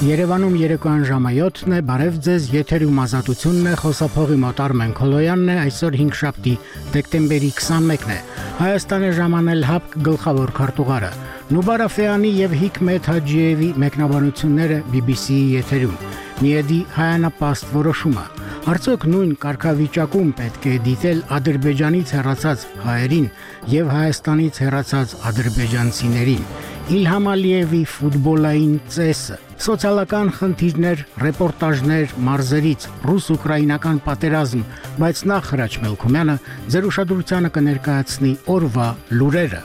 Երևանում երեկոյան ժամը 7-ն է, բարև ձեզ, եթերում ազատությունն է, խոսափողի մոտ Արմեն Քոլոյանն է, այսօր 5-շաբթի, դեկտեմբերի 21-ն է, Հայաստանը ժամանել ՀԱՊԿ գլխավոր քարտուղարը, Նուբար Աֆեյանի և Հիկմետ Հաջիևի մեկնաբանությունները BBC-ի եթերում, Միեդի հայանապաստ որոշումը, արդյոք նույն կարգավիճակում պետք է դիտել Ադրբեջանից հեռացած հայերին և Հայաստանից հեռացած ադրբեջանցիներին, Իլհամ Ալիևի ֆուտբոլային ծեսը, սոցիալական խնդիրներ, ռեպորտաժներ մարզերից, ռուս-ուկրաինական պատերազմ, բայց նախ Հրաչ Մելքումյանը ձեր ուշադրությանը կներկայացնի օրվա լուրերը։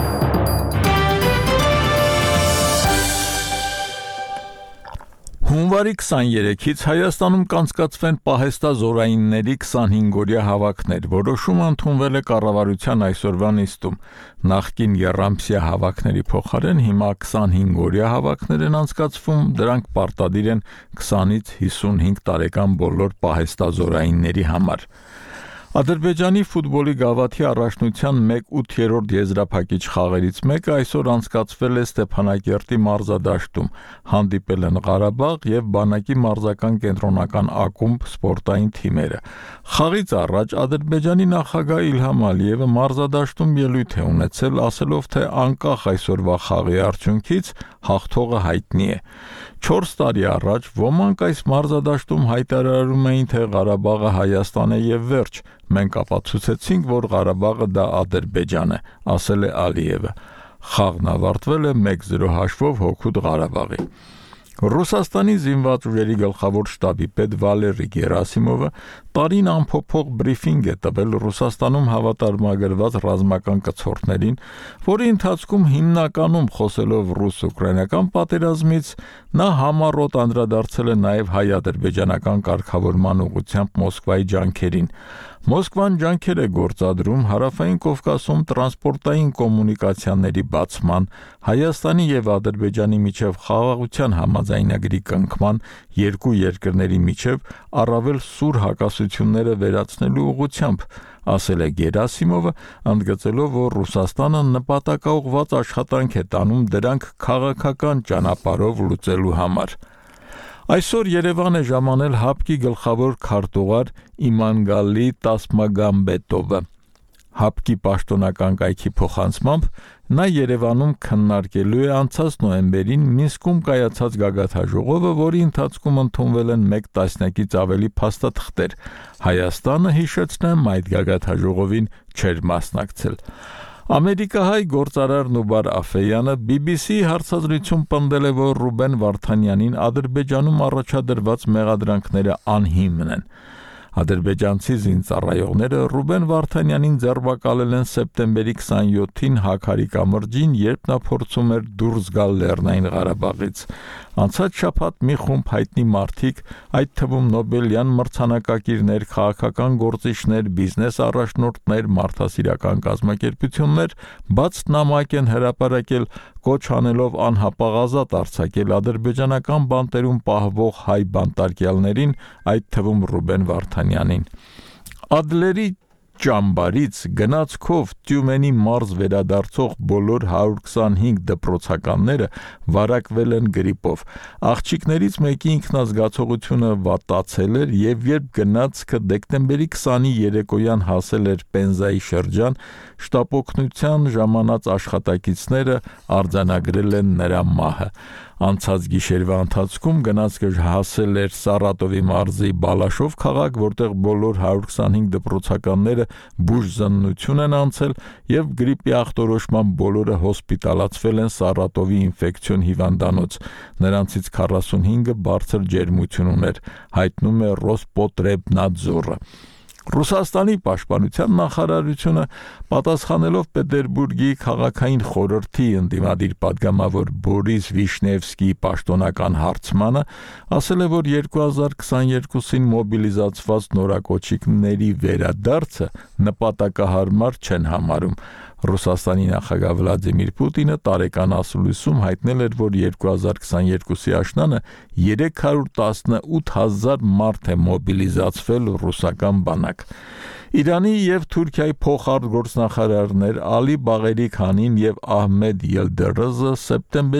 Հունվարի 23-ից Հայաստանում կանցկացվեն պահեստազորայինների 25-օրյա հավաքներ, որոշումը ընդունվել է կառավարության այսօրվա նիստում, նախկին եռամսյա հավաքների փոխարեն հիմա 25-օրյա հավաքներ են անցկացվում, դրանք պարտադիր են 20-ից 55 տարեկան բոլոր պահեստազորայինների համար։ Ադրբեջանի ֆուտբոլի գավաթի առաջնության 1/8 եզրափակիչ խաղերից մեկը այսօր անցկացվել է Ստեփանակերտի մարզադաշտում, հանդիպել են Ղարաբաղ և Բանակի մարզական կենտրոնական ակումբ սպորտային թիմերը։ Խաղից առաջ Ադրբեջանի նախագահ Իլհամ Ալիևը մարզադաշտում ելույթ է ունեցել, ասելով, թե անկախ այսօրվա խաղի արդյունքից հաղթողը հայտնի է։ 4 տարի առաջ ոմանք այս մարզադաշտում հայտարարում էին, թե Ղարաբաղը Հայաստան է և վերջ, մենք ապացուցեցինք, որ Ղարաբաղը դա Ադրբեջան է, ասել է Ալիևը։ Խաղն ավարտվել է 1-0 հաշվով հօգուտ Ղարաբաղի։ Ռուսաստանի զինված ուժերի գլխավոր շտաբի պետ Վալերի Գերասիմովը տարին ամփոփող բրիֆինգ է տվել Ռուսաստանում հավատարմագրված ռազմական կցորդներին, որի ընթացքում հիմնականում խոսելով ռուս-ուկրաինական պատերազմից, նա համառոտ անդրադարձել է նաև հայ-ադրբեջանական կարգավորման ուղղությամբ Մոսկվայի ջանքերին։ Մոսկվան ջանքեր է գործադրում Հարավային Կովկասում տրանսպորտային կոմունիկացիաների բացման, Հայաստանի և Ադրբեջանի միջև խաղաղության համաձայնագրի կնքման, երկու երկրների միջև առավել սուր հակասությունները վերացնելու ուղղությամբ, ասել է Գերասիմովը, ընդգծելով, որ Ռուսաստանը նպատակաուղղված աշխատանք է տանում դրանք քաղաքական ճանապարհով լուծելու համար։ Այսօր Երևան է ժամանել ՀԱՊԿ-ի գլխավոր քարտուղար Իմանգալի Տասմագամբետովը։ ՀԱՊԿ-ի պաշտոնական կայքի փոխանցմամբ նա Երևանում քննարկելու է անցած նոյեմբերին Մինսկում կայացած գագաթնաժողովը, որի ընթացքում ընդունվել են 1 տասնյակից ավելի փաստաթղթեր։ Հայաստանը, հիշեցնեմ, այդ գագաթնաժողովին չէր մասնակցել։ Ամերիկահայ գործարար Նուբար Աֆեյանը BBC-ի հարցազրույցում պնդել է, որ Ռուբեն Վարդանյանին Ադրբեջանում առաջադրված մեղադրանքները անհիմն են։ Ադրբեջանցի զինծառայողները Ռուբեն Վարդանյանին ձերբակալել են սեպտեմբերի 27-ին Հաքարի կամրջին, երբ նա փորձում էր դուրս գալ Լեռնային Ղարաբաղից։ Անցած շաբաթ մի խումբ հայտնի մարդիկ, այդ թվում Նոբելյան մրցանակակիրներ, քաղաքական գործիչներ, բիզնես առաջնորդներ, մարդասիրական կազմակերպություններ բաց նամակ են հրապարակել, կոչ անելով անհապաղ ազատ արձակել ադրբեջանական բանտերում պահվող հայ բանտարկյալներին, այդ թվում Ռուբեն Վարդանյանին։ Ադլերի ճամբարից գնացքով Տյումենի մարզ վերադարձող բոլոր 125 դպրոցականները վարակվել են գրիպով։ Աղջիկներից մեկի ինքնազգացողությունը վատացել էր և երբ գնացքը դեկտեմբերի 20-ի երեկոյան հասել էր Պենզայի շրջան, շտապօգնության ժամանած աշխատակիցները արձանագրել են նրա մահը։ Անցած գիշերվա ընթացքում գնացքը հասել էր Սարատովի մարզի Բալաշով քաղաք, որտեղ բոլոր 125 դպրոցականները բուժզննություն են անցել և գրիպի ախտորոշմամբ բոլորը հոսպիտալացվել են Սարատովի ինֆեկցիոն հիվանդանոց։ Նրանցից 45-ը բարձր ջերմություն ուներ, հայտնում է Ռոսպոտրեբնադզորը։ Ռուսաստանի պաշտպանության նախարարությունը պատասխանելով Պետերբուրգի քաղաքային խորհրդի ընդդիմադիր պատգամավոր Բորիս Վիշնևսկիի պաշտոնական հարցմանը, ասել է, որ 2022-ին մոբիլիզացված նորակոչիկների վերադարձը նպատակահարմար չեն համարում։ Ռուսաստանի նախագահ Վլադիմիր Պուտինը տարեկան ասուլիսում հայտնել էր, որ 2022-ի աշնանը 318,000 մարդ է մոբիլիզացվել ռուսական բանակ։ Իրանի և Թուրքիայի փոխարտգործնախարարներ Ալի Բաղերի Քանին և Ահմեդ Ելդերոզը սեպտեմբերի